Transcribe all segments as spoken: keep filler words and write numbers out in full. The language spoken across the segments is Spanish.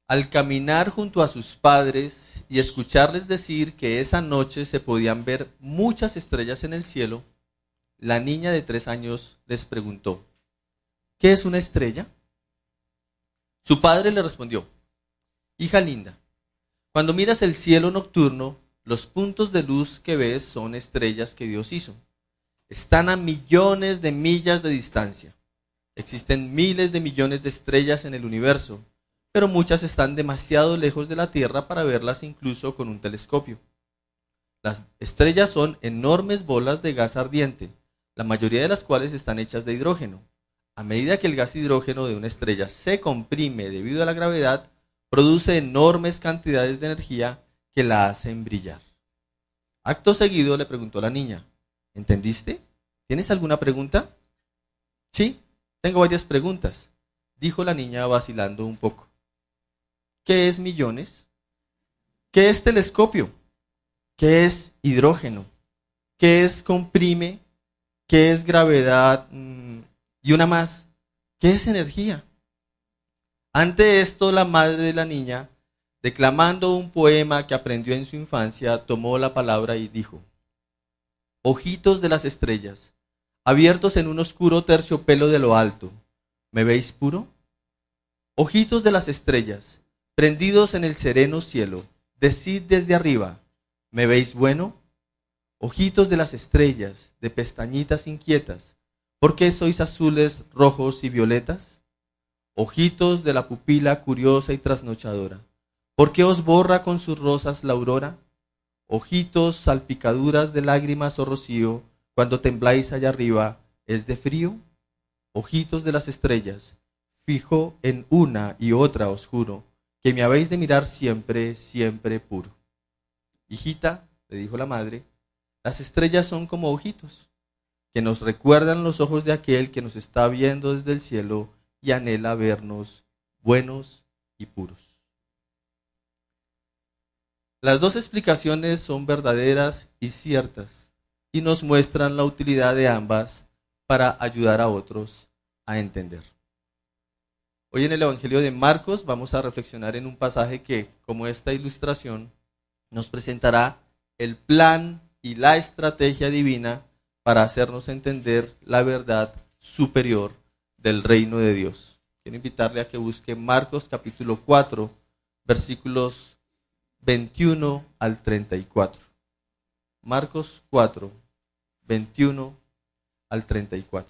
Al caminar junto a sus padres y escucharles decir que esa noche se podían ver muchas estrellas en el cielo, la niña de tres años les preguntó: ¿qué es una estrella? Su padre le respondió: hija linda, cuando miras el cielo nocturno, los puntos de luz que ves son estrellas que Dios hizo. Están a millones de millas de distancia. Existen miles de millones de estrellas en el universo, pero muchas están demasiado lejos de la Tierra para verlas incluso con un telescopio. Las estrellas son enormes bolas de gas ardiente, la mayoría de las cuales están hechas de hidrógeno. A medida que el gas hidrógeno de una estrella se comprime debido a la gravedad, produce enormes cantidades de energía que la hacen brillar. Acto seguido le preguntó la niña: ¿entendiste? ¿Tienes alguna pregunta? Sí, tengo varias preguntas, dijo la niña vacilando un poco. ¿Qué es millones? ¿Qué es telescopio? ¿Qué es hidrógeno? ¿Qué es comprime? ¿Qué es gravedad? Mm, y una más, ¿qué es energía? Ante esto, la madre de la niña, declamando un poema que aprendió en su infancia, tomó la palabra y dijo: ojitos de las estrellas, abiertos en un oscuro terciopelo de lo alto, ¿me veis puro? Ojitos de las estrellas, prendidos en el sereno cielo, decid desde arriba, ¿me veis bueno? Ojitos de las estrellas, de pestañitas inquietas, ¿por qué sois azules, rojos y violetas? Ojitos de la pupila curiosa y trasnochadora, ¿por qué os borra con sus rosas la aurora? Ojitos, salpicaduras de lágrimas o rocío, cuando tembláis allá arriba, ¿es de frío? Ojitos de las estrellas, fijo en una y otra os juro, que me habéis de mirar siempre, siempre puro. Hijita, le dijo la madre, las estrellas son como ojitos, que nos recuerdan los ojos de aquel que nos está viendo desde el cielo y anhela vernos buenos y puros. Las dos explicaciones son verdaderas y ciertas y nos muestran la utilidad de ambas para ayudar a otros a entender. Hoy en el Evangelio de Marcos vamos a reflexionar en un pasaje que, como esta ilustración, nos presentará el plan y la estrategia divina para hacernos entender la verdad superior del reino de Dios. Quiero invitarle a que busque Marcos capítulo cuatro, versículos veintiuno al treinta y cuatro. Marcos cuatro, veintiuno al treinta y cuatro.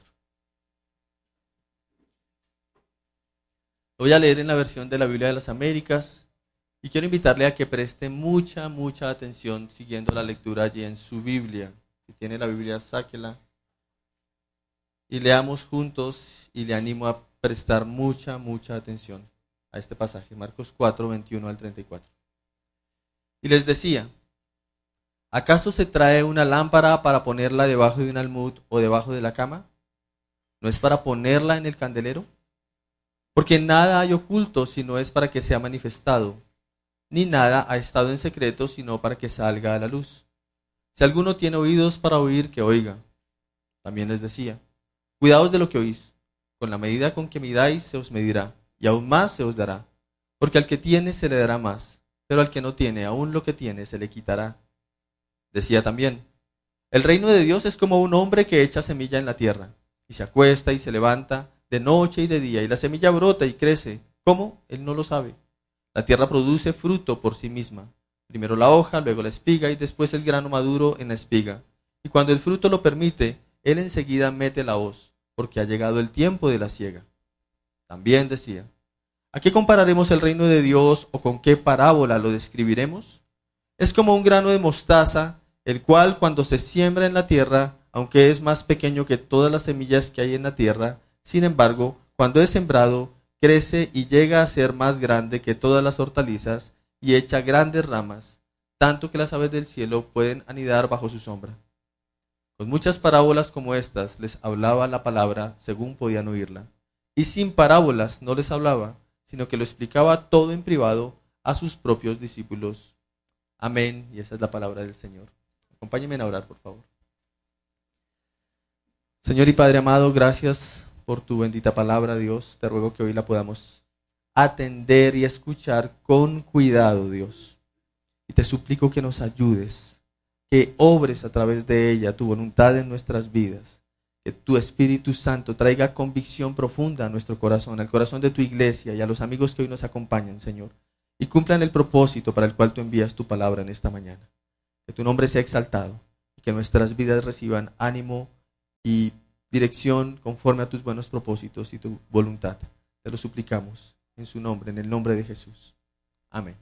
Lo voy a leer en la versión de la Biblia de las Américas y quiero invitarle a que preste mucha, mucha atención siguiendo la lectura allí en su Biblia. Si tiene la Biblia, sáquela y leamos juntos, y le animo a prestar mucha, mucha atención a este pasaje, Marcos cuatro, veintiuno al treinta y cuatro. Y les decía: ¿acaso se trae una lámpara para ponerla debajo de un almud o debajo de la cama? ¿No es para ponerla en el candelero? Porque nada hay oculto si no es para que sea manifestado, ni nada ha estado en secreto sino para que salga a la luz. Si alguno tiene oídos para oír, que oiga. También les decía: cuidaos de lo que oís, con la medida con que midáis se os medirá, y aún más se os dará. Porque al que tiene se le dará más, pero al que no tiene, aún lo que tiene se le quitará. Decía también: el reino de Dios es como un hombre que echa semilla en la tierra, y se acuesta y se levanta de noche y de día, y la semilla brota y crece. ¿Cómo? Él no lo sabe. La tierra produce fruto por sí misma. Primero la hoja, luego la espiga, y después el grano maduro en la espiga. Y cuando el fruto lo permite, él enseguida mete la hoz, porque ha llegado el tiempo de la siega. También decía: ¿a qué compararemos el reino de Dios, o con qué parábola lo describiremos? Es como un grano de mostaza, el cual cuando se siembra en la tierra, aunque es más pequeño que todas las semillas que hay en la tierra, sin embargo, cuando es sembrado, crece y llega a ser más grande que todas las hortalizas y echa grandes ramas, tanto que las aves del cielo pueden anidar bajo su sombra. Con muchas parábolas como estas les hablaba la palabra según podían oírla, y sin parábolas no les hablaba, sino que lo explicaba todo en privado a sus propios discípulos. Amén, y esa es la palabra del Señor. Acompáñenme a orar, por favor. Señor y Padre amado, gracias por tu bendita palabra, Dios. Te ruego que hoy la podamos atender y escuchar con cuidado, Dios. Y te suplico que nos ayudes, que obres a través de ella tu voluntad en nuestras vidas, que tu Espíritu Santo traiga convicción profunda a nuestro corazón, al corazón de tu iglesia y a los amigos que hoy nos acompañan, Señor, y cumplan el propósito para el cual tú envías tu palabra en esta mañana. Que tu nombre sea exaltado y que nuestras vidas reciban ánimo y dirección conforme a tus buenos propósitos y tu voluntad. Te lo suplicamos en su nombre, en el nombre de Jesús. Amén.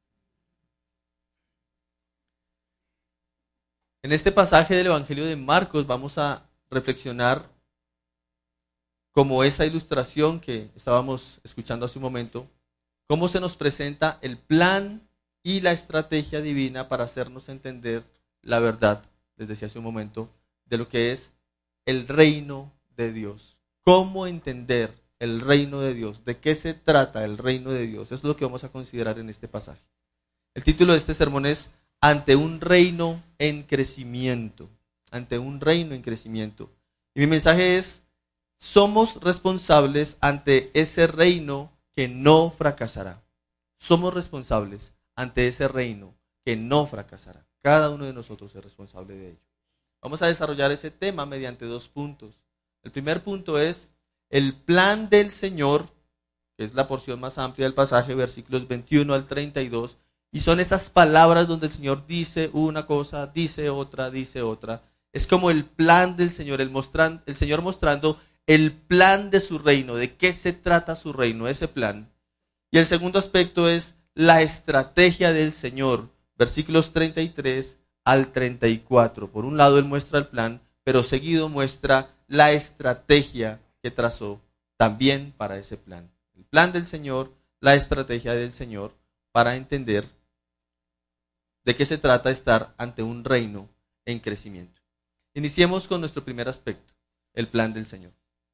En este pasaje del Evangelio de Marcos vamos a reflexionar como esa ilustración que estábamos escuchando hace un momento, cómo se nos presenta el plan y la estrategia divina para hacernos entender la verdad, les decía hace un momento, de lo que es el reino de Dios. Cómo entender el reino de Dios, de qué se trata el reino de Dios. Eso es lo que vamos a considerar en este pasaje. El título de este sermón es Ante un reino en crecimiento. Ante un reino en crecimiento. Y mi mensaje es, somos responsables ante ese reino que no fracasará. Somos responsables ante ese reino que no fracasará. Cada uno de nosotros es responsable de ello. Vamos a desarrollar ese tema mediante dos puntos. El primer punto es el plan del Señor, que es la porción más amplia del pasaje, versículos veintiuno al treinta y dos, y son esas palabras donde el Señor dice una cosa, dice otra, dice otra. Es como el plan del Señor, el, mostran, el Señor mostrando el plan de su reino, de qué se trata su reino, ese plan. Y el segundo aspecto es la estrategia del Señor, versículos treinta y tres al treinta y cuatro. Por un lado Él muestra el plan, pero seguido muestra la estrategia que trazó también para ese plan. El plan del Señor, la estrategia del Señor para entender de qué se trata estar ante un reino en crecimiento. Iniciemos con nuestro primer aspecto, el plan del Señor.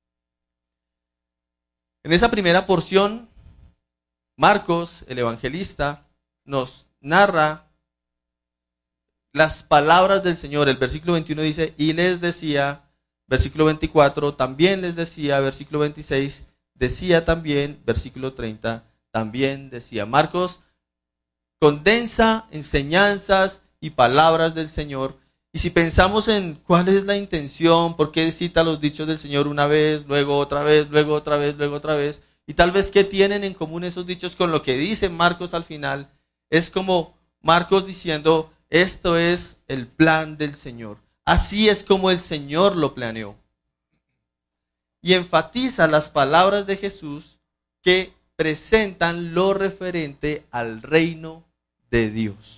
En esa primera porción, Marcos, el evangelista, nos narra las palabras del Señor. El versículo veintiuno dice, y les decía, versículo veinticuatro, también les decía, versículo veintiséis, decía también, versículo treinta, también decía. Marcos condensa enseñanzas y palabras del Señor. Y si pensamos en cuál es la intención, por qué cita los dichos del Señor una vez, luego otra vez, luego otra vez, luego otra vez, y tal vez qué tienen en común esos dichos con lo que dice Marcos al final, es como Marcos diciendo, esto es el plan del Señor. Así es como el Señor lo planeó. Y enfatiza las palabras de Jesús que presentan lo referente al reino de Dios.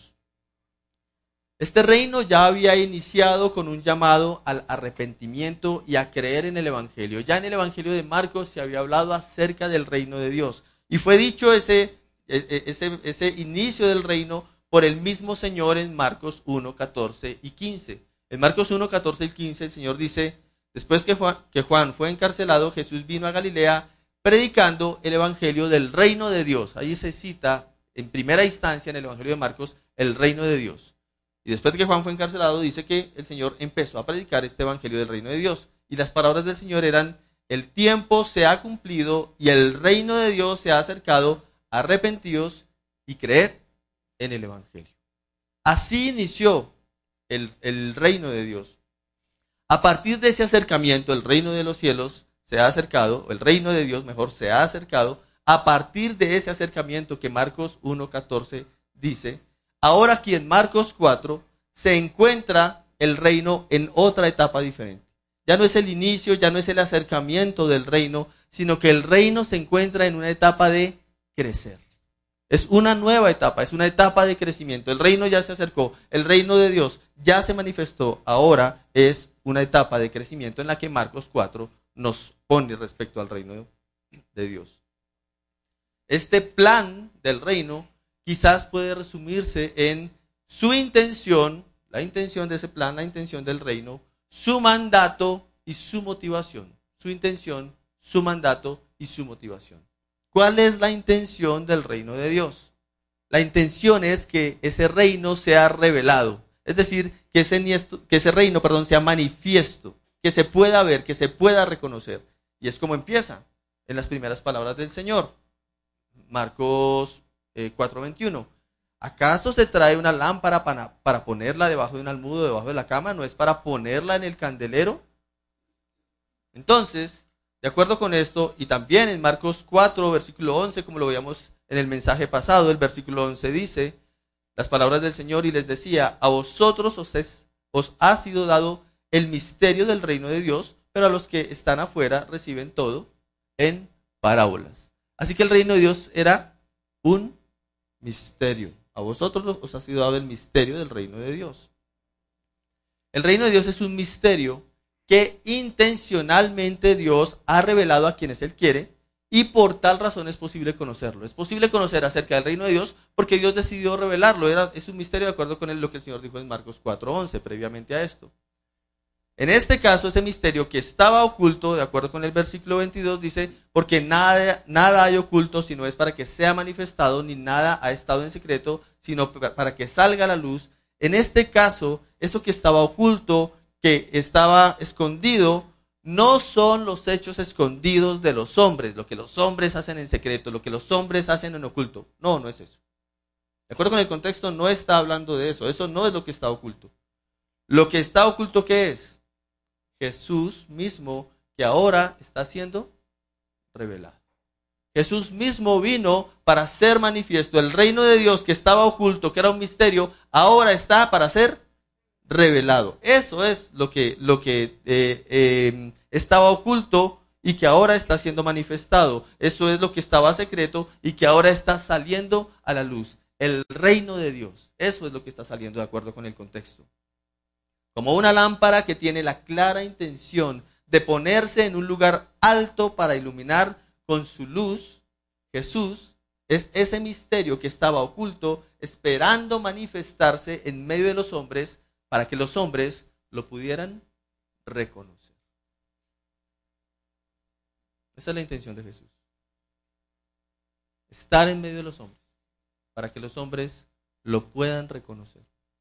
Este reino ya había iniciado con un llamado al arrepentimiento y a creer en el Evangelio. Ya en el Evangelio de Marcos se había hablado acerca del reino de Dios. Y fue dicho ese, ese, ese inicio del reino por el mismo Señor en Marcos uno, catorce y quince. En Marcos uno, catorce y quince el Señor dice, después que Juan, que Juan fue encarcelado, Jesús vino a Galilea predicando el Evangelio del reino de Dios. Ahí se cita en primera instancia en el Evangelio de Marcos el reino de Dios. Y después de que Juan fue encarcelado, dice que el Señor empezó a predicar este evangelio del reino de Dios. Y las palabras del Señor eran, el tiempo se ha cumplido y el reino de Dios se ha acercado, arrepentidos y creed en el evangelio. Así inició el, el reino de Dios. A partir de ese acercamiento, el reino de los cielos se ha acercado, el reino de Dios mejor se ha acercado, a partir de ese acercamiento que Marcos uno, catorce dice, ahora aquí en Marcos cuatro se encuentra el reino en otra etapa diferente. Ya no es el inicio, ya no es el acercamiento del reino, sino que el reino se encuentra en una etapa de crecer. Es una nueva etapa, es una etapa de crecimiento. El reino ya se acercó, el reino de Dios ya se manifestó. Ahora es una etapa de crecimiento en la que Marcos cuatro nos pone respecto al reino de Dios. Este plan del reino quizás puede resumirse en su intención, la intención de ese plan, la intención del reino, su mandato y su motivación. Su intención, su mandato y su motivación. ¿Cuál es la intención del reino de Dios? La intención es que ese reino sea revelado, es decir, que ese, que ese reino, perdón, sea manifiesto, que se pueda ver, que se pueda reconocer. Y es como empieza en las primeras palabras del Señor. Marcos eh, cuatro veintiuno. ¿Acaso se trae una lámpara para, para ponerla debajo de un almudo, debajo de la cama? ¿No es para ponerla en el candelero? Entonces, de acuerdo con esto, y también en Marcos cuatro, versículo once, como lo veíamos en el mensaje pasado, el versículo once dice, las palabras del Señor, y les decía, a vosotros os, es, os ha sido dado el misterio del reino de Dios, pero a los que están afuera reciben todo en parábolas. Así que el reino de Dios era un misterio. A vosotros os ha sido dado el misterio del reino de Dios. El reino de Dios es un misterio que intencionalmente Dios ha revelado a quienes Él quiere, y por tal razón es posible conocerlo. Es posible conocer acerca del reino de Dios porque Dios decidió revelarlo. Era, es un misterio de acuerdo con lo que el Señor dijo en Marcos cuatro once, previamente a esto. En este caso, ese misterio que estaba oculto, de acuerdo con el versículo veintidós, dice, porque nada, nada hay oculto, sino es para que sea manifestado, ni nada ha estado en secreto, sino para que salga a la luz. En este caso, eso que estaba oculto, que estaba escondido, no son los hechos escondidos de los hombres, lo que los hombres hacen en secreto, lo que los hombres hacen en oculto. No, no es eso. De acuerdo con el contexto, no está hablando de eso. Eso no es lo que está oculto. Lo que está oculto, ¿qué es? Jesús mismo, que ahora está siendo revelado. Jesús mismo vino para ser manifiesto. El reino de Dios que estaba oculto, que era un misterio, ahora está para ser revelado. Eso es lo que, lo que eh, eh, estaba oculto y que ahora está siendo manifestado. Eso es lo que estaba secreto y que ahora está saliendo a la luz. El reino de Dios. Eso es lo que está saliendo de acuerdo con el contexto. Como una lámpara que tiene la clara intención de ponerse en un lugar alto para iluminar con su luz, Jesús es ese misterio que estaba oculto, esperando manifestarse en medio de los hombres para que los hombres lo pudieran reconocer. Esa es la intención de Jesús. Estar en medio de los hombres para que los hombres lo puedan reconocer.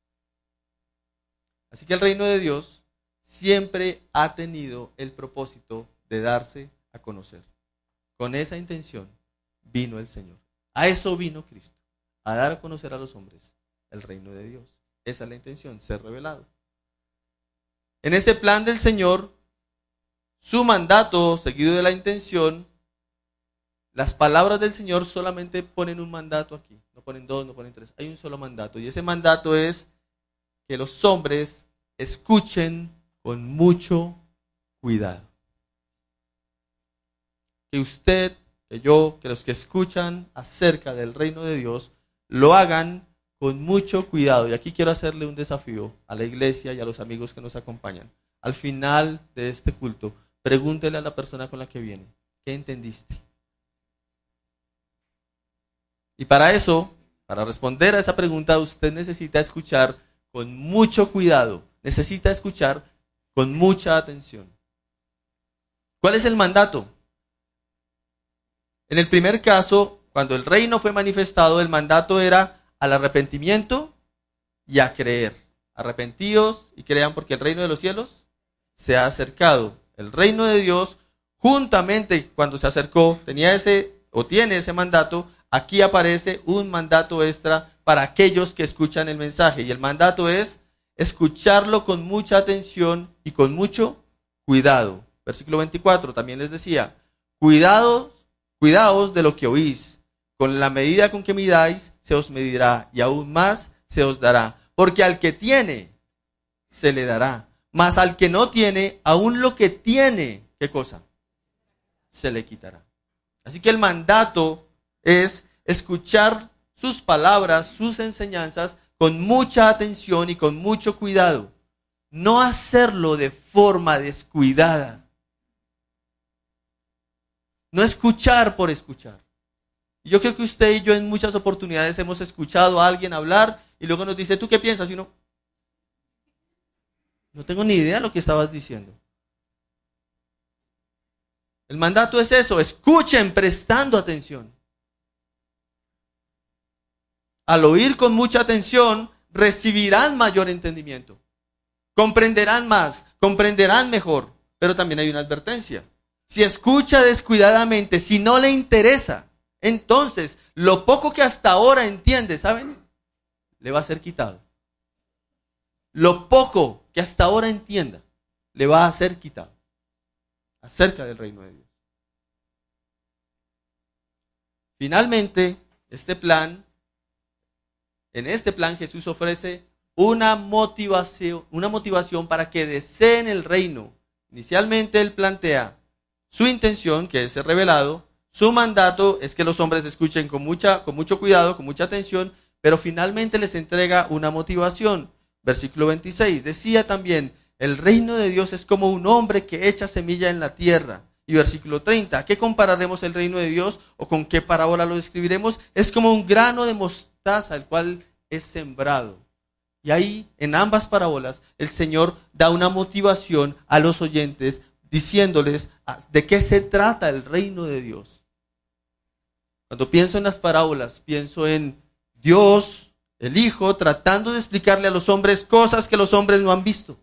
Así que el reino de Dios siempre ha tenido el propósito de darse a conocer. Con esa intención vino el Señor. A eso vino Cristo, a dar a conocer a los hombres el reino de Dios. Esa es la intención, ser revelado. En ese plan del Señor, su mandato, seguido de la intención, las palabras del Señor solamente ponen un mandato aquí. No ponen dos, no ponen tres. Hay un solo mandato. Y ese mandato es que los hombres escuchen con mucho cuidado. Que usted, que yo, que los que escuchan acerca del reino de Dios, lo hagan con mucho cuidado. Y aquí quiero hacerle un desafío a la iglesia y a los amigos que nos acompañan. Al final de este culto, pregúntele a la persona con la que viene, ¿qué entendiste? Y para eso, para responder a esa pregunta, usted necesita escuchar con mucho cuidado, necesita escuchar con mucha atención. ¿Cuál es el mandato? En el primer caso, cuando el reino fue manifestado, el mandato era al arrepentimiento y a creer. Arrepentíos y crean porque el reino de los cielos se ha acercado. El reino de Dios, juntamente cuando se acercó, tenía ese o tiene ese mandato. Aquí aparece un mandato extra para aquellos que escuchan el mensaje. Y el mandato es escucharlo con mucha atención y con mucho cuidado. Versículo veinticuatro también les decía, cuidados, cuidaos de lo que oís. Con la medida con que midáis, se os medirá y aún más se os dará. Porque al que tiene, se le dará. Mas al que no tiene, aún lo que tiene, ¿qué cosa? Se le quitará. Así que el mandato es escuchar sus palabras, sus enseñanzas, con mucha atención y con mucho cuidado. No hacerlo de forma descuidada. No escuchar por escuchar. Yo creo que usted y yo en muchas oportunidades hemos escuchado a alguien hablar y luego nos dice, ¿tú qué piensas? Y uno, no tengo ni idea de lo que estabas diciendo. El mandato es eso, escuchen prestando atención. Al oír con mucha atención, recibirán mayor entendimiento. Comprenderán más, comprenderán mejor. Pero también hay una advertencia. Si escucha descuidadamente, si no le interesa, entonces lo poco que hasta ahora entiende, ¿saben? Le va a ser quitado. Lo poco que hasta ahora entienda, le va a ser quitado acerca del reino de Dios. Finalmente, este plan, en este plan Jesús ofrece una motivación, una motivación para que deseen el reino. Inicialmente él plantea su intención, que es ser revelado. Su mandato es que los hombres escuchen con, mucha, con mucho cuidado, con mucha atención, pero finalmente les entrega una motivación. Versículo veintiséis, decía también, el reino de Dios es como un hombre que echa semilla en la tierra. Y versículo treinta, ¿a qué compararemos el reino de Dios o con qué parábola lo describiremos? Es como un grano de mostaza, el cual es sembrado. Y ahí, en ambas parábolas, el Señor da una motivación a los oyentes, diciéndoles de qué se trata el reino de Dios. Cuando pienso en las parábolas, pienso en Dios, el Hijo, tratando de explicarle a los hombres cosas que los hombres no han visto.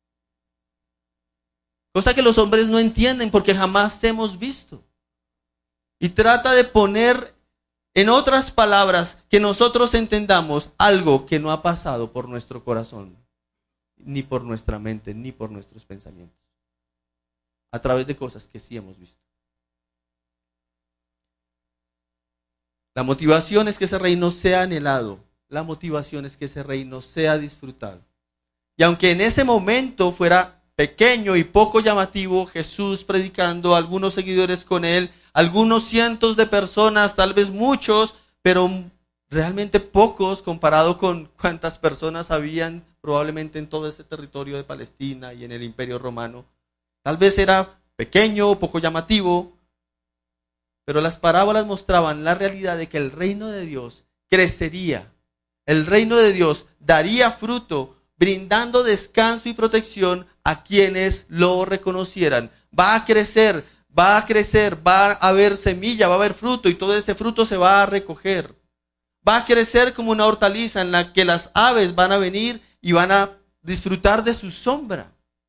Cosas que los hombres no entienden porque jamás hemos visto. Y trata de poner en otras palabras que nosotros entendamos algo que no ha pasado por nuestro corazón, ni por nuestra mente, ni por nuestros pensamientos. A través de cosas que sí hemos visto. La motivación es que ese reino sea anhelado. La motivación es que ese reino sea disfrutado. Y aunque en ese momento fuera pequeño y poco llamativo, Jesús predicando, algunos seguidores con él, algunos cientos de personas, tal vez muchos, pero realmente pocos comparado con cuántas personas habían probablemente en todo ese territorio de Palestina y en el Imperio Romano. Tal vez era pequeño, poco llamativo, pero las parábolas mostraban la realidad de que el reino de Dios crecería. El reino de Dios daría fruto, brindando descanso y protección a quienes lo reconocieran. Va a crecer, va a crecer, va a haber semilla, va a haber fruto y todo ese fruto se va a recoger. Va a crecer como una hortaliza en la que las aves van a venir y van a disfrutar de su sombra.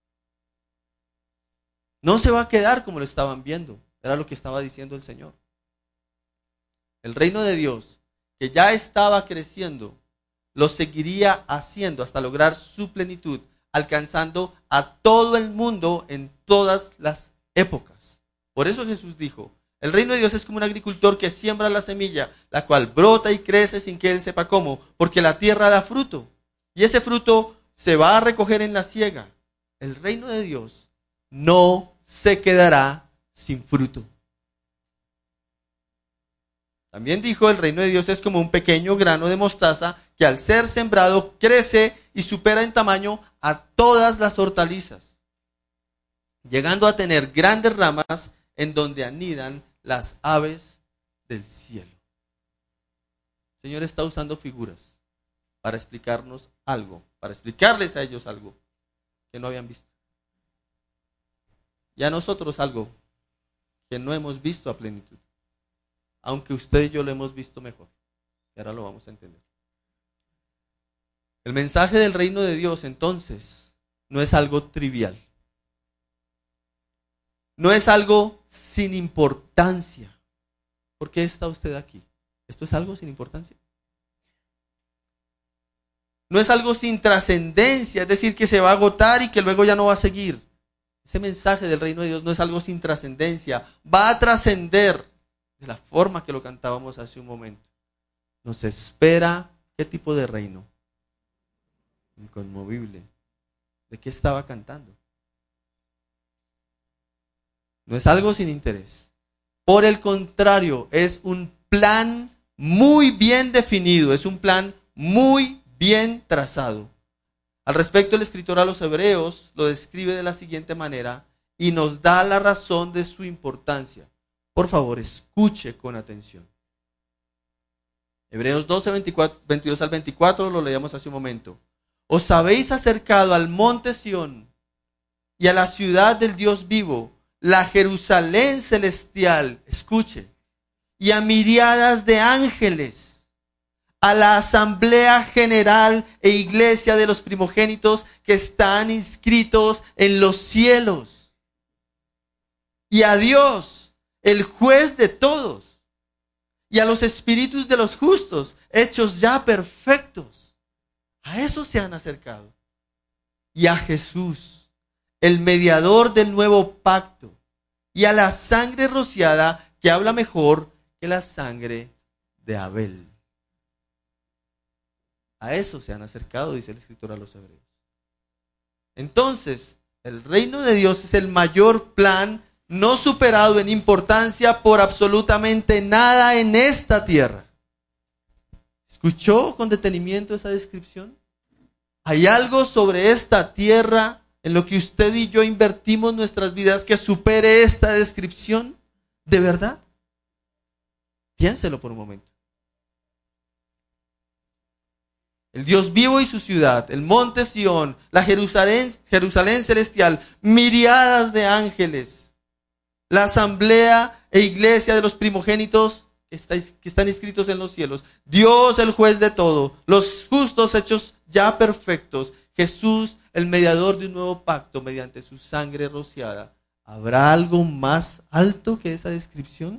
No se va a quedar como lo estaban viendo. Era lo que estaba diciendo el Señor. El reino de Dios, que ya estaba creciendo, lo seguiría haciendo hasta lograr su plenitud, alcanzando a todo el mundo en todas las épocas. Por eso Jesús dijo, el reino de Dios es como un agricultor que siembra la semilla, la cual brota y crece sin que él sepa cómo, porque la tierra da fruto, y ese fruto se va a recoger en la siega. El reino de Dios no se quedará sin fruto. También dijo, el reino de Dios es como un pequeño grano de mostaza que al ser sembrado crece y supera en tamaño a todas las hortalizas, llegando a tener grandes ramas en donde anidan las aves del cielo. El Señor está usando figuras para explicarnos algo, para explicarles a ellos algo que no habían visto. Y a nosotros algo que no hemos visto a plenitud. Aunque usted y yo lo hemos visto mejor. Y ahora lo vamos a entender. El mensaje del reino de Dios, entonces, no es algo trivial. No es algo sin importancia. ¿Por qué está usted aquí? ¿Esto es algo sin importancia? No es algo sin trascendencia, es decir, que se va a agotar y que luego ya no va a seguir. Ese mensaje del reino de Dios no es algo sin trascendencia. Va a trascender de la forma que lo cantábamos hace un momento. Nos espera, ¿qué tipo de reino? Inconmovible. ¿De qué estaba cantando? No es algo sin interés. Por el contrario, es un plan muy bien definido, es un plan muy bien trazado. Al respecto, el escritor a los Hebreos lo describe de la siguiente manera y nos da la razón de su importancia. Por favor, escuche con atención. Hebreos doce, veinticuatro, veintidós al veinticuatro, lo leíamos hace un momento. Os habéis acercado al monte Sión y a la ciudad del Dios vivo, la Jerusalén celestial, escuche, y a miriadas de ángeles, a la asamblea general e iglesia de los primogénitos que están inscritos en los cielos, y a Dios, el juez de todos, y a los espíritus de los justos, hechos ya perfectos. A eso se han acercado. Y a Jesús, el mediador del nuevo pacto, y a la sangre rociada que habla mejor que la sangre de Abel. A eso se han acercado, dice el escritor a los hebreos. Entonces, el reino de Dios es el mayor plan no superado en importancia por absolutamente nada en esta tierra. ¿Escuchó con detenimiento esa descripción? ¿Hay algo sobre esta tierra en lo que usted y yo invertimos nuestras vidas que supere esta descripción? ¿De verdad? Piénselo por un momento. El Dios vivo y su ciudad, el monte Sión, la Jerusalén, Jerusalén celestial, miriadas de ángeles, la asamblea e iglesia de los primogénitos que, está, que están inscritos en los cielos, Dios el juez de todo, los justos hechos ya perfectos, Jesús el mediador de un nuevo pacto mediante su sangre rociada. ¿Habrá algo más alto que esa descripción?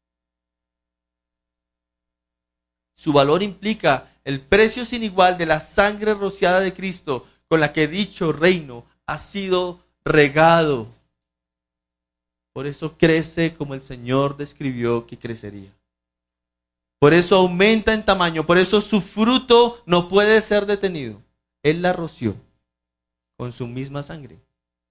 Su valor implica el precio sin igual de la sangre rociada de Cristo, con la que dicho reino ha sido regado. Por eso crece como el Señor describió que crecería. Por eso aumenta en tamaño, por eso su fruto no puede ser detenido. Él la roció con su misma sangre.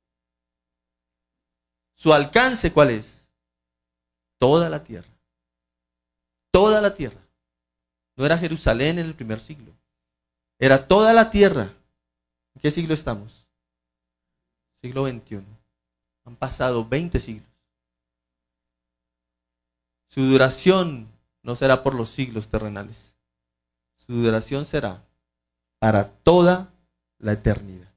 ¿Su alcance cuál es? Toda la tierra. Toda la tierra. No era Jerusalén en el primer siglo. Era toda la tierra. ¿En qué siglo estamos? Siglo veintiuno. Han pasado veinte siglos. Su duración no será por los siglos terrenales. Su duración será para toda la eternidad.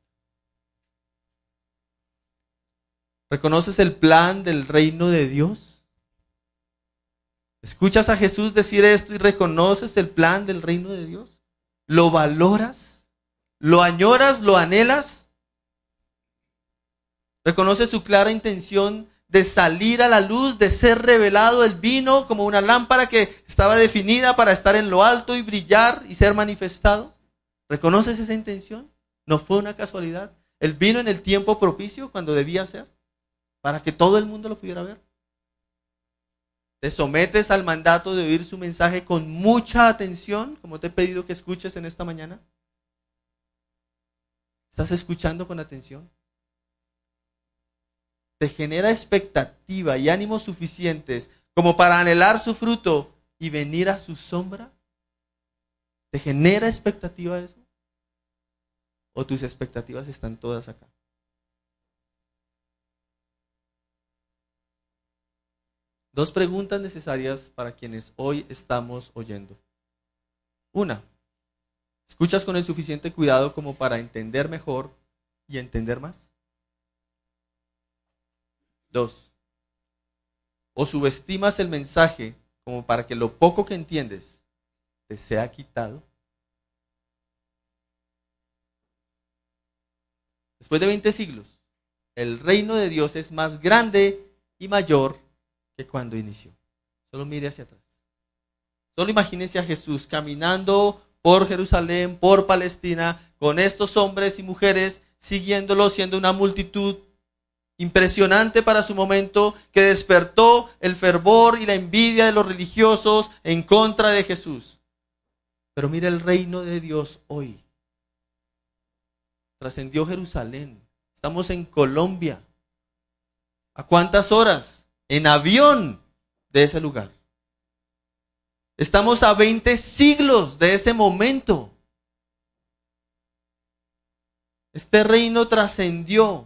¿Reconoces el plan del reino de Dios? ¿Escuchas a Jesús decir esto y reconoces el plan del reino de Dios? ¿Lo valoras? ¿Lo añoras? ¿Lo anhelas? ¿Reconoces su clara intención de salir a la luz, de ser revelado? Él vino como una lámpara que estaba definida para estar en lo alto y brillar y ser manifestado. ¿Reconoces esa intención? No fue una casualidad. Él vino en el tiempo propicio cuando debía ser, para que todo el mundo lo pudiera ver. ¿Te sometes al mandato de oír su mensaje con mucha atención, como te he pedido que escuches en esta mañana? ¿Estás escuchando con atención? ¿Te genera expectativa y ánimos suficientes como para anhelar su fruto y venir a su sombra? ¿Te genera expectativa eso? ¿O tus expectativas están todas acá? Dos preguntas necesarias para quienes hoy estamos oyendo. Una, ¿escuchas con el suficiente cuidado como para entender mejor y entender más? Dos, ¿o subestimas el mensaje como para que lo poco que entiendes te sea quitado? Después de veinte siglos, el reino de Dios es más grande y mayor que cuando inició. Solo mire hacia atrás. Solo imagínese a Jesús caminando por Jerusalén, por Palestina, con estos hombres y mujeres siguiéndolo, siendo una multitud impresionante para su momento, que despertó el fervor y la envidia de los religiosos en contra de Jesús. Pero mira el reino de Dios hoy. Trascendió Jerusalén. Estamos en Colombia. ¿A cuántas horas? En avión de ese lugar. Estamos a veinte siglos de ese momento. Este reino trascendió.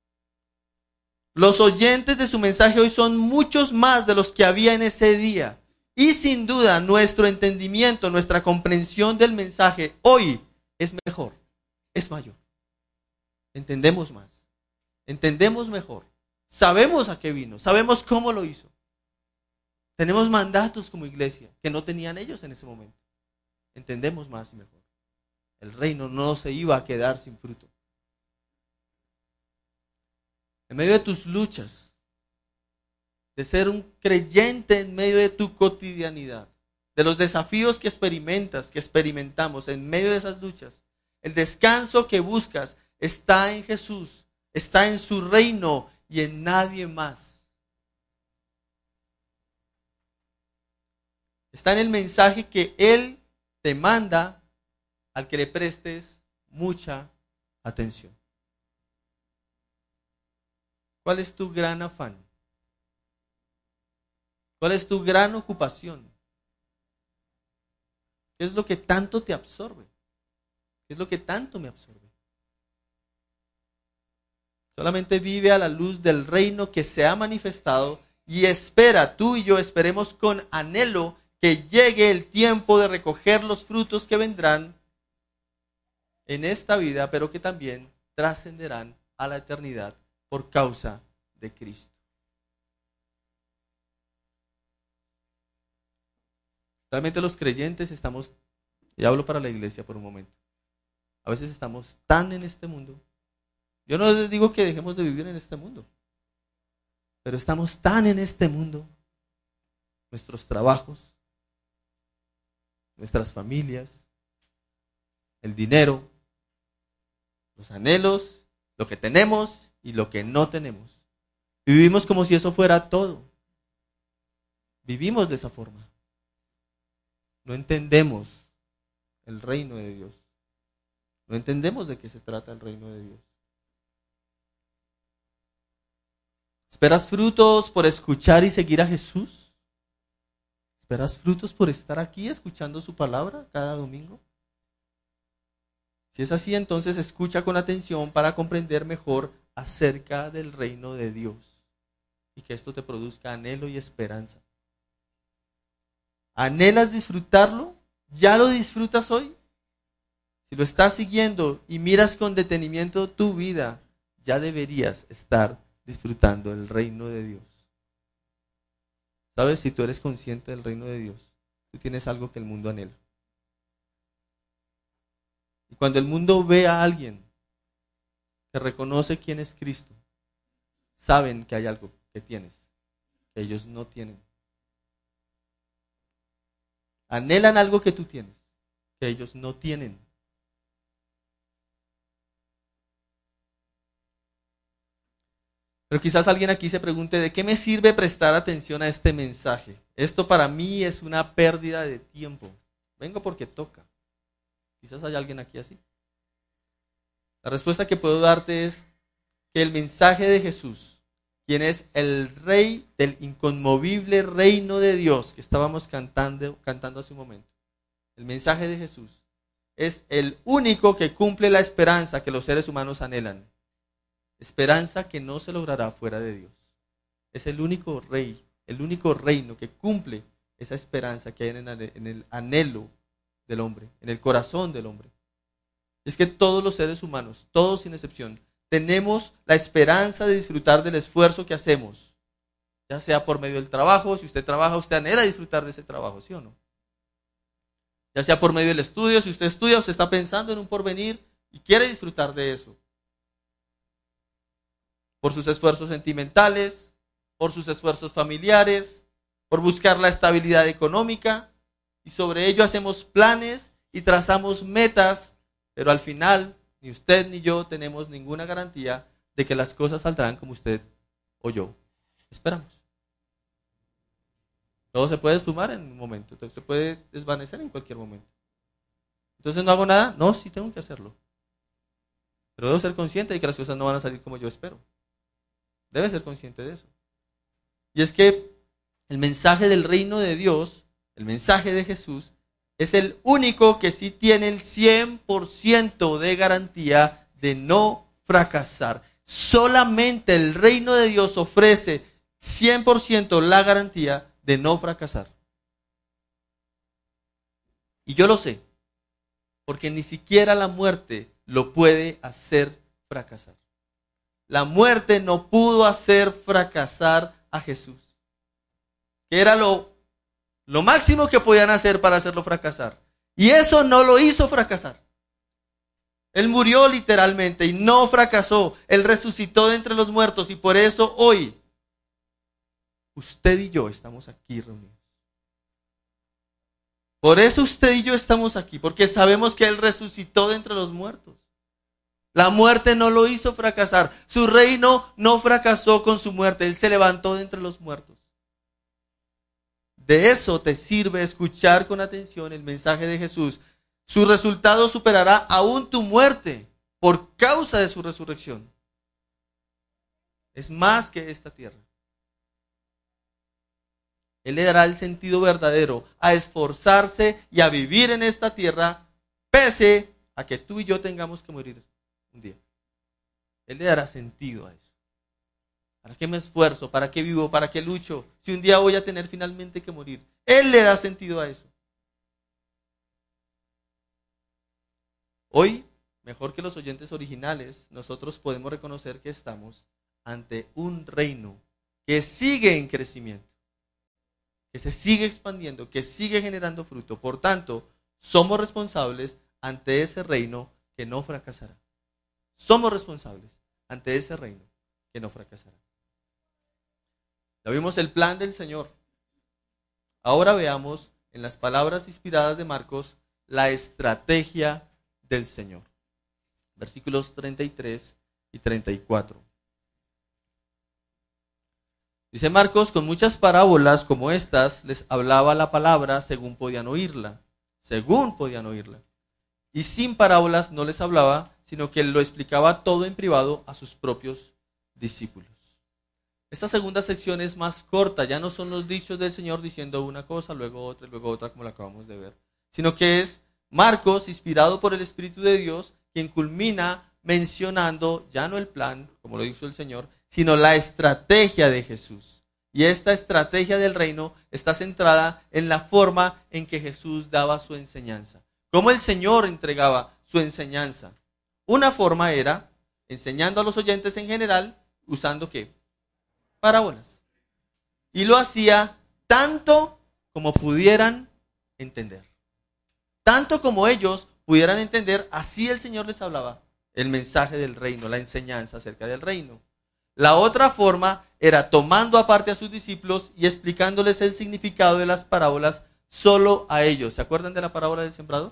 Los oyentes de su mensaje hoy son muchos más de los que había en ese día. Y sin duda nuestro entendimiento, nuestra comprensión del mensaje hoy es mejor, es mayor. Entendemos más, entendemos mejor. Sabemos a qué vino, sabemos cómo lo hizo. Tenemos mandatos como iglesia que no tenían ellos en ese momento. Entendemos más y mejor. El reino no se iba a quedar sin fruto. En medio de tus luchas, de ser un creyente en medio de tu cotidianidad, de los desafíos que experimentas, que experimentamos en medio de esas luchas. El descanso que buscas está en Jesús, está en su reino y en nadie más. Está en el mensaje que Él te manda al que le prestes mucha atención. ¿Cuál es tu gran afán? ¿Cuál es tu gran ocupación? ¿Qué es lo que tanto te absorbe? ¿Qué es lo que tanto me absorbe? Solamente vive a la luz del reino que se ha manifestado y espera, tú y yo esperemos con anhelo que llegue el tiempo de recoger los frutos que vendrán en esta vida, pero que también trascenderán a la eternidad por causa de Cristo. Realmente los creyentes estamos, y hablo para la iglesia por un momento, a veces estamos tan en este mundo. Yo no les digo que dejemos de vivir en este mundo, pero estamos tan en este mundo, nuestros trabajos, nuestras familias, el dinero, los anhelos, lo que tenemos y lo que no tenemos. Y vivimos como si eso fuera todo. Vivimos de esa forma. No entendemos el reino de Dios. No entendemos de qué se trata el reino de Dios. ¿Esperas frutos por escuchar y seguir a Jesús? ¿Esperas frutos por estar aquí escuchando su palabra cada domingo? Si es así, entonces escucha con atención para comprender mejor acerca del reino de Dios y que esto te produzca anhelo y esperanza. ¿Anhelas disfrutarlo? ¿Ya lo disfrutas hoy? Si lo estás siguiendo y miras con detenimiento tu vida, ya deberías estar disfrutando el reino de Dios. ¿Sabes? Si tú eres consciente del reino de Dios, tú tienes algo que el mundo anhela. Y cuando el mundo ve a alguien que reconoce quién es Cristo, saben que hay algo que tienes, que ellos no tienen. Anhelan algo que tú tienes, que ellos no tienen. Pero quizás alguien aquí se pregunte, ¿de qué me sirve prestar atención a este mensaje? Esto para mí es una pérdida de tiempo. Vengo porque toca. Quizás hay alguien aquí así. La respuesta que puedo darte es que el mensaje de Jesús, quien es el Rey del inconmovible reino de Dios que estábamos cantando, cantando hace un momento, el mensaje de Jesús es el único que cumple la esperanza que los seres humanos anhelan. Esperanza que no se logrará fuera de Dios. Es el único rey, el único reino que cumple esa esperanza que hay en el, en el anhelo del hombre, en el corazón del hombre. Es que todos los seres humanos, todos sin excepción, tenemos la esperanza de disfrutar del esfuerzo que hacemos, ya sea por medio del trabajo. Si usted trabaja, usted anhela disfrutar de ese trabajo, ¿sí o no? Ya sea por medio del estudio, si usted estudia, usted está pensando en un porvenir y quiere disfrutar de eso. Por sus esfuerzos sentimentales, por sus esfuerzos familiares, por buscar la estabilidad económica, y sobre ello hacemos planes y trazamos metas, pero al final ni usted ni yo tenemos ninguna garantía de que las cosas saldrán como usted o yo esperamos. Todo se puede esfumar en un momento, todo se puede desvanecer en cualquier momento. Entonces, ¿no hago nada? No, sí tengo que hacerlo. Pero debo ser consciente de que las cosas no van a salir como yo espero. Debe ser consciente de eso. Y es que el mensaje del reino de Dios, el mensaje de Jesús, es el único que sí tiene el cien por ciento de garantía de no fracasar. Solamente el reino de Dios ofrece cien por ciento la garantía de no fracasar. Y yo lo sé, porque ni siquiera la muerte lo puede hacer fracasar. La muerte no pudo hacer fracasar a Jesús, que era lo, lo máximo que podían hacer para hacerlo fracasar. Y eso no lo hizo fracasar. Él murió literalmente y no fracasó. Él resucitó de entre los muertos y por eso hoy usted y yo estamos aquí reunidos. Por eso usted y yo estamos aquí, porque sabemos que Él resucitó de entre los muertos. La muerte no lo hizo fracasar. Su reino no fracasó con su muerte. Él se levantó de entre los muertos. De eso te sirve escuchar con atención el mensaje de Jesús. Su resultado superará aún tu muerte por causa de su resurrección. Es más que esta tierra. Él le dará el sentido verdadero a esforzarse y a vivir en esta tierra, pese a que tú y yo tengamos que morir un día. Él le dará sentido a eso. ¿Para qué me esfuerzo? ¿Para qué vivo? ¿Para qué lucho? Si un día voy a tener finalmente que morir. Él le da sentido a eso. Hoy, mejor que los oyentes originales, nosotros podemos reconocer que estamos ante un reino que sigue en crecimiento, que se sigue expandiendo, que sigue generando fruto. Por tanto, somos responsables ante ese reino que no fracasará. Somos responsables ante ese reino que no fracasará. Ya vimos el plan del Señor. Ahora veamos en las palabras inspiradas de Marcos la estrategia del Señor. Versículos treinta y tres y treinta y cuatro. Dice Marcos, con muchas parábolas como estas les hablaba la palabra según podían oírla, según podían oírla. Y sin parábolas no les hablaba, sino que lo explicaba todo en privado a sus propios discípulos. Esta segunda sección es más corta, ya no son los dichos del Señor diciendo una cosa, luego otra, luego otra, como la acabamos de ver, sino que es Marcos, inspirado por el Espíritu de Dios, quien culmina mencionando ya no el plan, como lo dijo el Señor, sino la estrategia de Jesús. Y esta estrategia del reino está centrada en la forma en que Jesús daba su enseñanza. Cómo el Señor entregaba su enseñanza. Una forma era enseñando a los oyentes en general, usando ¿qué? Parábolas. Y lo hacía tanto como pudieran entender. Tanto como ellos pudieran entender, así el Señor les hablaba el mensaje del reino, la enseñanza acerca del reino. La otra forma era tomando aparte a sus discípulos y explicándoles el significado de las parábolas solo a ellos. ¿Se acuerdan de la parábola del sembrador?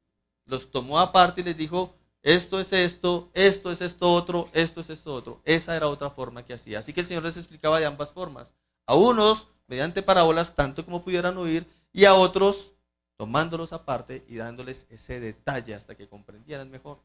Los tomó aparte y les dijo, esto es esto, esto es esto otro, esto es esto otro. Esa era otra forma que hacía. Así que el Señor les explicaba de ambas formas. A unos mediante parábolas, tanto como pudieran oír, y a otros tomándolos aparte y dándoles ese detalle hasta que comprendieran mejor.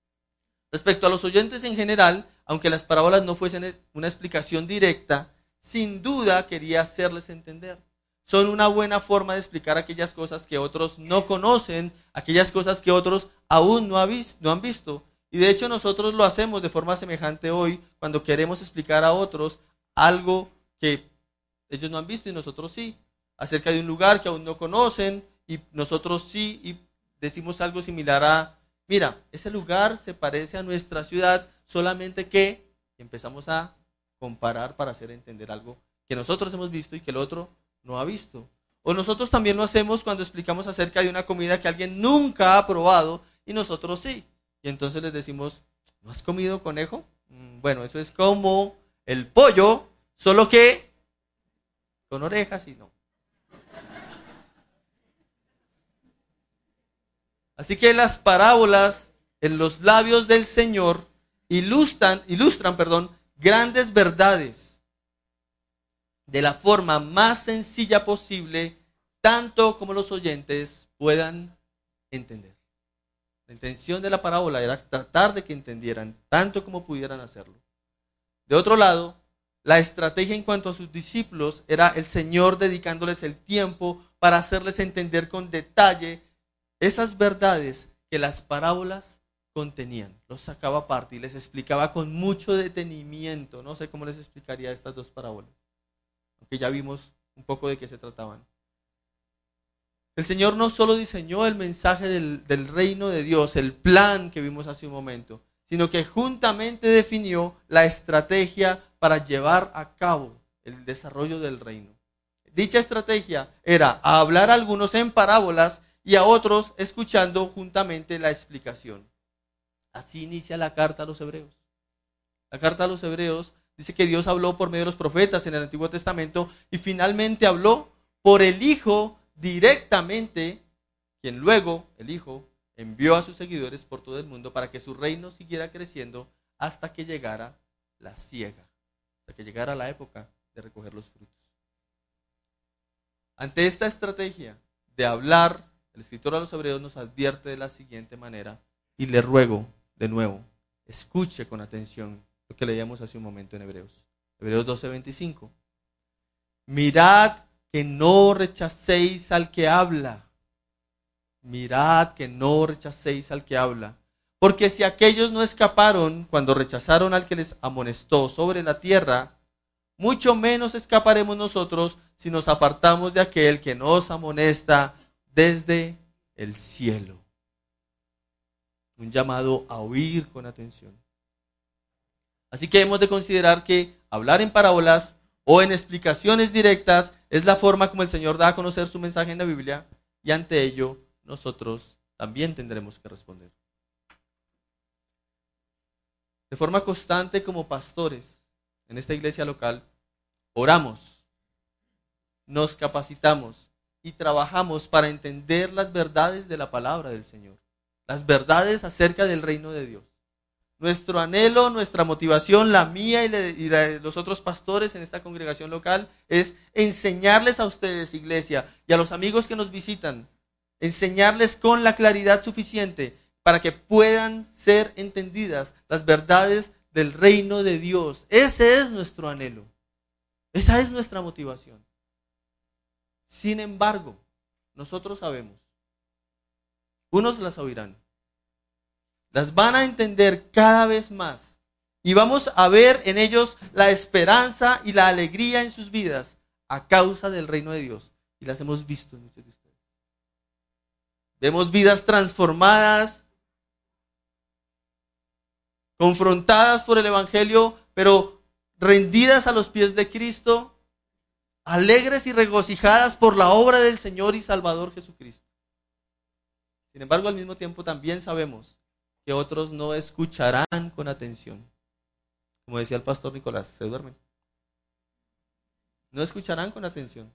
Respecto a los oyentes en general, aunque las parábolas no fuesen una explicación directa, sin duda quería hacerles entender. Son una buena forma de explicar aquellas cosas que otros no conocen, aquellas cosas que otros aún no han visto. Y de hecho nosotros lo hacemos de forma semejante hoy cuando queremos explicar a otros algo que ellos no han visto y nosotros sí. Acerca de un lugar que aún no conocen y nosotros sí, y decimos algo similar a, mira, ese lugar se parece a nuestra ciudad, solamente que empezamos a comparar para hacer entender algo que nosotros hemos visto y que el otro no ha visto. O nosotros también lo hacemos cuando explicamos acerca de una comida que alguien nunca ha probado y nosotros sí. Y entonces les decimos, ¿no has comido conejo? Mm, bueno, eso es como el pollo, solo que con orejas y no. Así que las parábolas en los labios del Señor ilustran, ilustran, perdón, grandes verdades de la forma más sencilla posible, tanto como los oyentes puedan entender. La intención de la parábola era tratar de que entendieran, tanto como pudieran hacerlo. De otro lado, la estrategia en cuanto a sus discípulos era el Señor dedicándoles el tiempo para hacerles entender con detalle esas verdades que las parábolas contenían. Los sacaba aparte y les explicaba con mucho detenimiento. No sé cómo les explicaría estas dos parábolas, aunque ya vimos un poco de qué se trataban. El Señor no solo diseñó el mensaje del, del reino de Dios, el plan que vimos hace un momento, sino que juntamente definió la estrategia para llevar a cabo el desarrollo del reino. Dicha estrategia era hablar a algunos en parábolas y a otros escuchando juntamente la explicación. Así inicia la carta a los hebreos. La carta a los hebreos Dice que Dios habló por medio de los profetas en el Antiguo Testamento y finalmente habló por el Hijo directamente, quien luego, el Hijo, envió a sus seguidores por todo el mundo para que su reino siguiera creciendo hasta que llegara la siega, hasta que llegara la época de recoger los frutos. Ante esta estrategia de hablar, el escritor a los Hebreos nos advierte de la siguiente manera, y le ruego de nuevo, escuche con atención lo que leíamos hace un momento en Hebreos. Hebreos doce veinticinco. Mirad que no rechacéis al que habla. Mirad que no rechacéis al que habla. Porque si aquellos no escaparon cuando rechazaron al que les amonestó sobre la tierra, mucho menos escaparemos nosotros si nos apartamos de aquel que nos amonesta desde el cielo. Un llamado a oír con atención. Así que hemos de considerar que hablar en parábolas o en explicaciones directas es la forma como el Señor da a conocer su mensaje en la Biblia, y ante ello nosotros también tendremos que responder. De forma constante como pastores en esta iglesia local, oramos, nos capacitamos y trabajamos para entender las verdades de la palabra del Señor, las verdades acerca del reino de Dios. Nuestro anhelo, nuestra motivación, la mía y la de los otros pastores en esta congregación local es enseñarles a ustedes, iglesia, y a los amigos que nos visitan, enseñarles con la claridad suficiente para que puedan ser entendidas las verdades del reino de Dios. Ese es nuestro anhelo. Esa es nuestra motivación. Sin embargo, nosotros sabemos, unos las oirán, las van a entender cada vez más y vamos a ver en ellos la esperanza y la alegría en sus vidas a causa del reino de Dios. Y las hemos visto en muchos de ustedes. Vemos vidas transformadas, confrontadas por el Evangelio, pero rendidas a los pies de Cristo, alegres y regocijadas por la obra del Señor y Salvador Jesucristo. Sin embargo, al mismo tiempo también sabemos que otros no escucharán con atención. Como decía el pastor Nicolás, se duermen. No escucharán con atención.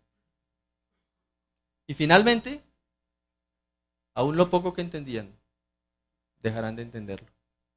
Y finalmente, aún lo poco que entendían, dejarán de entenderlo.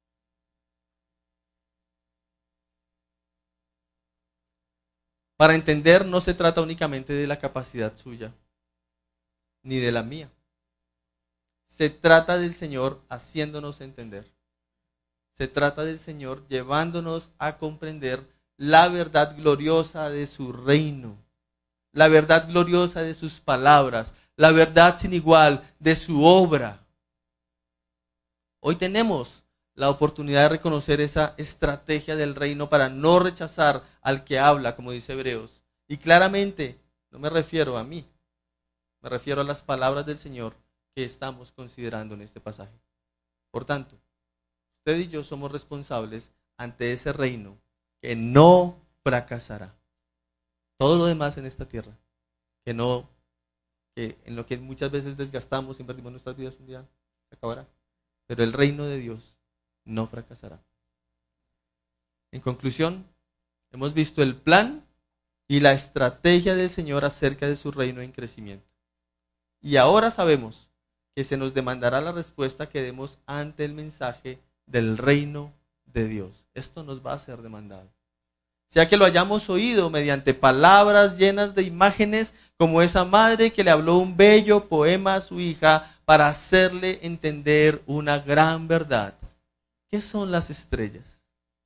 Para entender no se trata únicamente de la capacidad suya, ni de la mía. Se trata del Señor haciéndonos entender. Se trata del Señor llevándonos a comprender la verdad gloriosa de su reino, la verdad gloriosa de sus palabras, la verdad sin igual de su obra. Hoy tenemos la oportunidad de reconocer esa estrategia del reino para no rechazar al que habla, como dice Hebreos. Y claramente, no me refiero a mí, me refiero a las palabras del Señor que estamos considerando en este pasaje. Por tanto, usted y yo somos responsables ante ese reino que no fracasará. Todo lo demás en esta tierra, que no, que en lo que muchas veces desgastamos, invertimos nuestras vidas, un día se acabará. Pero el reino de Dios no fracasará. En conclusión, hemos visto el plan y la estrategia del Señor acerca de su reino en crecimiento. Y ahora sabemos que se nos demandará la respuesta que demos ante el mensaje del reino de Dios. Esto nos va a ser demandado. Sea que lo hayamos oído mediante palabras llenas de imágenes, como esa madre que le habló un bello poema a su hija para hacerle entender una gran verdad. ¿Qué son las estrellas?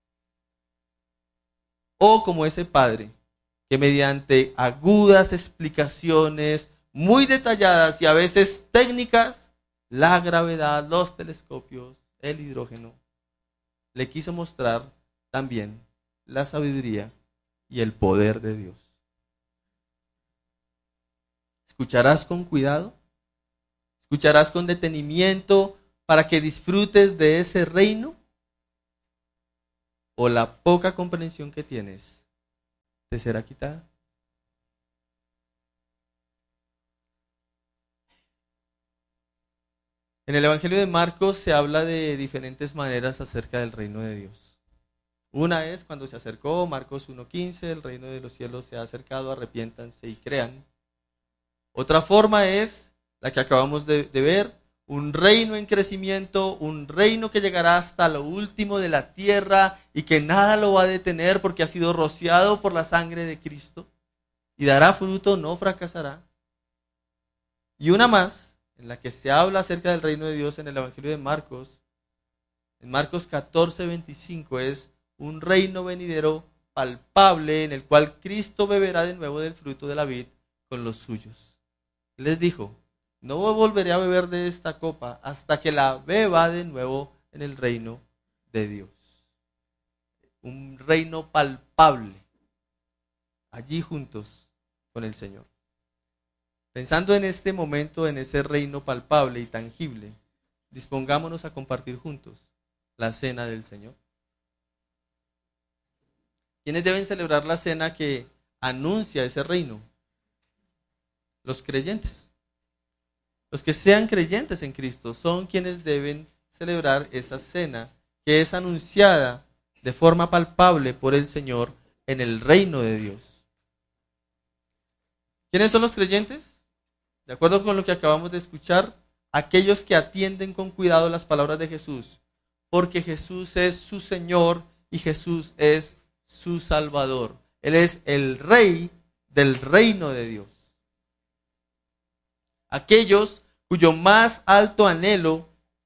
O como ese padre que mediante agudas explicaciones muy detalladas y a veces técnicas, la gravedad, los telescopios, el hidrógeno, le quiso mostrar también la sabiduría y el poder de Dios. ¿Escucharás con cuidado? ¿Escucharás con detenimiento para que disfrutes de ese reino? ¿O la poca comprensión que tienes te será quitada? En el Evangelio de Marcos se habla de diferentes maneras acerca del reino de Dios. Una es cuando se acercó, Marcos uno quince, el reino de los cielos se ha acercado, arrepiéntanse y crean. Otra forma es la que acabamos de, de ver, un reino en crecimiento, un reino que llegará hasta lo último de la tierra y que nada lo va a detener porque ha sido rociado por la sangre de Cristo y dará fruto, no fracasará. Y una más, en la que se habla acerca del reino de Dios en el Evangelio de Marcos, en Marcos catorce veinticinco, es un reino venidero palpable en el cual Cristo beberá de nuevo del fruto de la vid con los suyos. Les dijo, no volveré a beber de esta copa hasta que la beba de nuevo en el reino de Dios. Un reino palpable, allí juntos con el Señor. Pensando en este momento, en ese reino palpable y tangible, dispongámonos a compartir juntos la cena del Señor. ¿Quiénes deben celebrar la cena que anuncia ese reino? Los creyentes. Los que sean creyentes en Cristo son quienes deben celebrar esa cena que es anunciada de forma palpable por el Señor en el reino de Dios. ¿Quiénes son los creyentes? De acuerdo con lo que acabamos de escuchar, aquellos que atienden con cuidado las palabras de Jesús, porque Jesús es su Señor y Jesús es su Salvador. Él es el Rey del reino de Dios. Aquellos cuyo más alto anhelo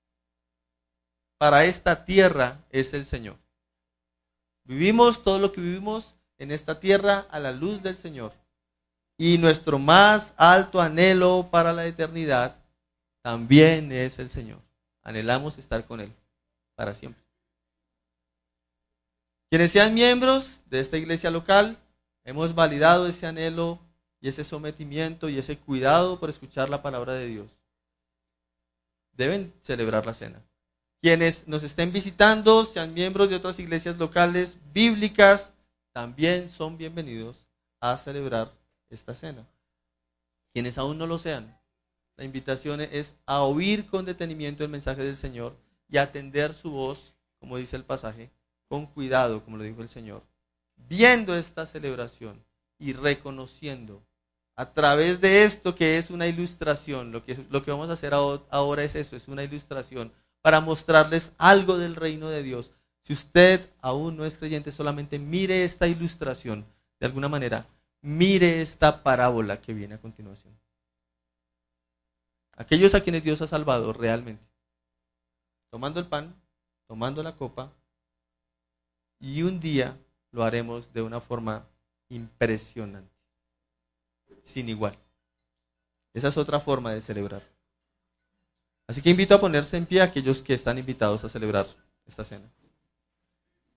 para esta tierra es el Señor. Vivimos todo lo que vivimos en esta tierra a la luz del Señor. Y nuestro más alto anhelo para la eternidad también es el Señor. Anhelamos estar con Él para siempre. Quienes sean miembros de esta iglesia local, hemos validado ese anhelo y ese sometimiento y ese cuidado por escuchar la palabra de Dios. Deben celebrar la cena. Quienes nos estén visitando, sean miembros de otras iglesias locales bíblicas, también son bienvenidos a celebrar esta cena. Quienes aún no lo sean, la invitación es a oír con detenimiento el mensaje del Señor y a atender su voz, como dice el pasaje, con cuidado, como lo dijo el Señor, viendo esta celebración y reconociendo a través de esto que es una ilustración. Lo que, lo que vamos a hacer ahora es eso, es una ilustración para mostrarles algo del reino de Dios. Si usted aún no es creyente, solamente mire esta ilustración, de alguna manera, mire esta parábola que viene a continuación. Aquellos a quienes Dios ha salvado realmente, tomando el pan, tomando la copa, y un día lo haremos de una forma impresionante, sin igual. Esa es otra forma de celebrar. Así que invito a ponerse en pie a aquellos que están invitados a celebrar esta cena.